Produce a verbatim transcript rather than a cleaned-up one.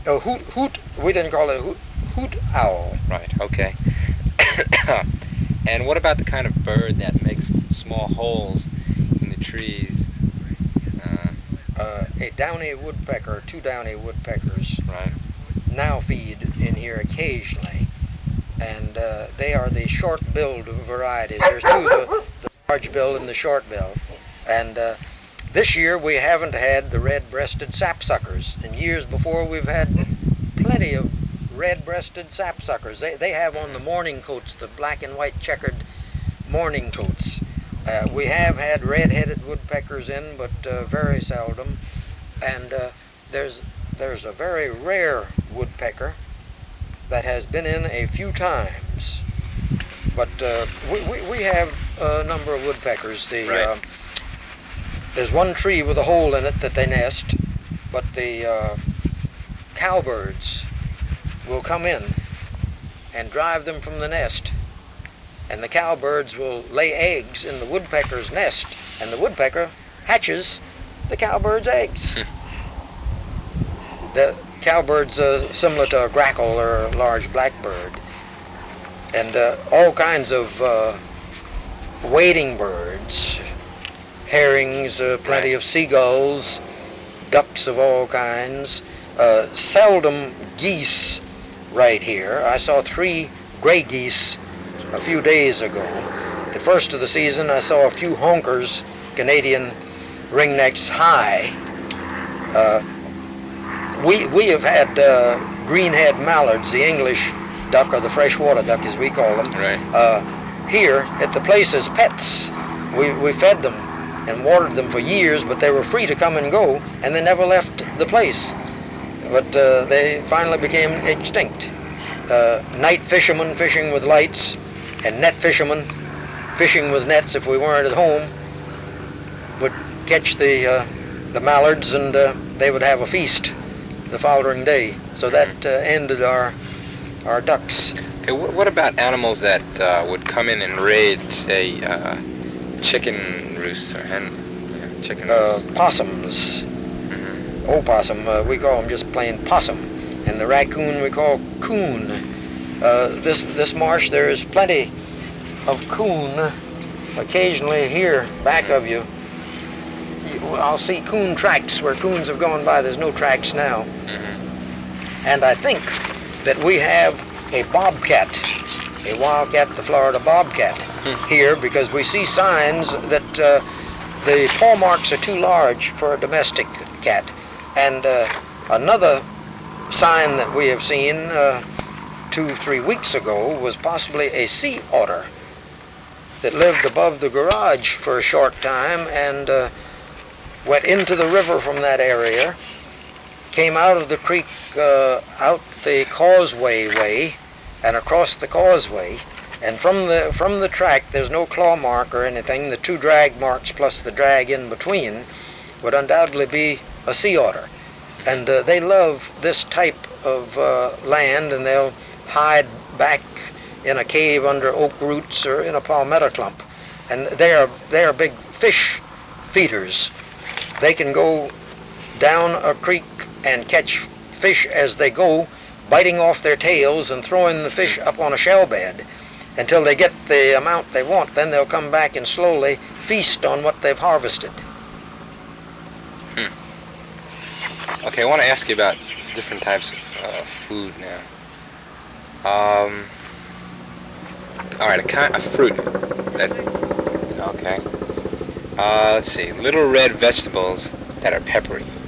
A hoot, hoot, we didn't call it a hoot, hoot owl. Right, okay. And what about the kind of bird that makes small holes in the trees? Uh, Uh, a downy woodpecker, two downy woodpeckers, right. now feed in here occasionally. And uh, they are the short-billed varieties. There's two, the, the large-billed and the short-billed. And uh, this year we haven't had the red-breasted sapsuckers. In years before we've had plenty of red-breasted sapsuckers. They, they have on the mourning coats, the black and white checkered mourning coats. Uh, we have had red-headed woodpeckers in, but uh, very seldom. And uh, there's there's a very rare woodpecker that has been in a few times. But uh, we, we, we have a number of woodpeckers. The, right. uh, there's one tree with a hole in it that they nest, but the uh, cowbirds will come in and drive them from the nest. And the cowbirds will lay eggs in the woodpecker's nest, and the woodpecker hatches the cowbird's eggs. The cowbird's uh, similar to a grackle or a large blackbird. And uh, all kinds of uh, wading birds, herrings, uh, plenty right. of seagulls, ducks of all kinds, uh, seldom geese right here. I saw three gray geese a few days ago. The first of the season I saw a few honkers, Canadian ringnecks high. Uh, we, we have had uh, green-head mallards, the English duck or the freshwater duck as we call them, right. uh, here at the place as pets. We, we fed them and watered them for years, but they were free to come and go, and they never left the place. But uh, they finally became extinct. Uh, night fishermen fishing with lights, and net fishermen fishing with nets if we weren't at home would catch the uh, the mallards, and uh, they would have a feast the following day. So that uh, ended our our ducks. Okay, wh- what about animals that uh, would come in and raid, say, uh, chicken roosts or hen yeah, chicken Uh, roosts? possums, Mm-hmm. opossum, uh, we call them just plain possum, and the raccoon we call coon. Uh, this this marsh there is plenty of coon. Occasionally here back of you, you I'll see coon tracks where coons have gone by. There's no tracks now. Mm-hmm. And I think that we have a bobcat, a wildcat, the Florida bobcat, Hmm. here, because we see signs that uh, the paw marks are too large for a domestic cat. And uh, another sign that we have seen uh, two, three weeks ago was possibly a sea otter that lived above the garage for a short time and uh, went into the river from that area, came out of the creek, uh, out the causeway way, and across the causeway, and from the from the track, there's no claw mark or anything. The two drag marks plus the drag in between would undoubtedly be a sea otter, and uh, they love this type of uh, land, and they'll hide back in a cave under oak roots or in a palmetto clump, and they are they are big fish feeders. They can go down a creek and catch fish as they go, biting off their tails and throwing the fish up on a shell bed until they get the amount they want. Then they'll come back and slowly feast on what they've harvested. Hmm. Okay, I want to ask you about different types of uh, food now. Um, all right, a kind of fruit. That, okay. Uh, let's see. Little red vegetables that are peppery.